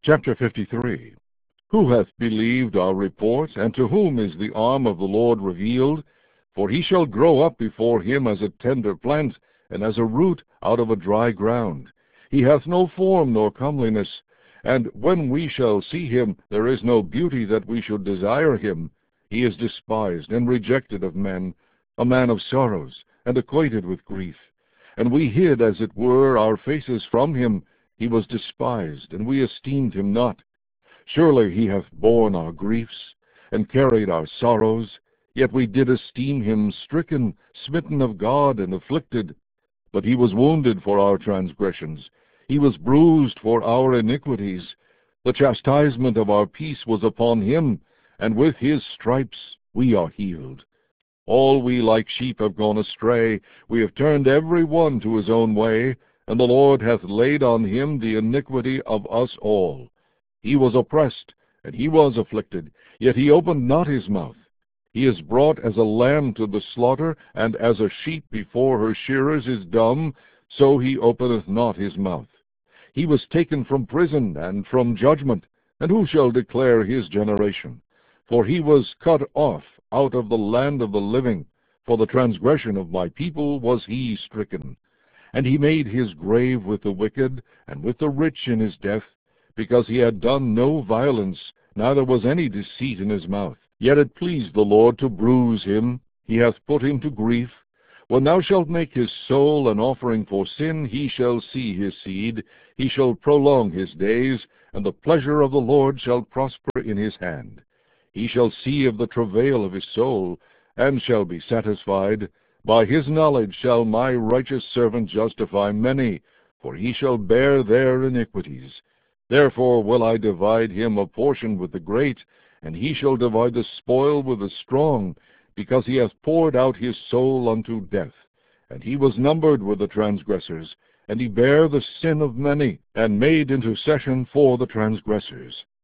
Chapter 53. Who hath believed our report, and to whom is the arm of the Lord revealed? For he shall grow up before him as a tender plant, and as a root out of a dry ground. He hath no form nor comeliness, and when we shall see him, there is no beauty that we should desire him. He is despised and rejected of men, a man of sorrows, and acquainted with grief. And we hid, as it were, our faces from him. He was despised, and we esteemed him not. Surely he hath borne our griefs, and carried our sorrows. Yet we did esteem him stricken, smitten of God, and afflicted. But he was wounded for our transgressions, he was bruised for our iniquities. The chastisement of our peace was upon him, and with his stripes we are healed. All we like sheep have gone astray, we have turned every one to his own way, and the Lord hath laid on him the iniquity of us all. He was oppressed, and he was afflicted, yet he opened not his mouth. He is brought as a lamb to the slaughter, and as a sheep before her shearers is dumb, so he openeth not his mouth. He was taken from prison and from judgment, and who shall declare his generation? For he was cut off out of the land of the living. For the transgression of my people was he stricken. And he made his grave with the wicked, and with the rich in his death, because he had done no violence, neither was any deceit in his mouth. Yet it pleased the Lord to bruise him, he hath put him to grief. When thou shalt make his soul an offering for sin, he shall see his seed, he shall prolong his days, and the pleasure of the Lord shall prosper in his hand. He shall see of the travail of his soul, and shall be satisfied. By his knowledge shall my righteous servant justify many, for he shall bear their iniquities. Therefore will I divide him a portion with the great, and he shall divide the spoil with the strong, because he hath poured out his soul unto death. And he was numbered with the transgressors, and he bare the sin of many, and made intercession for the transgressors.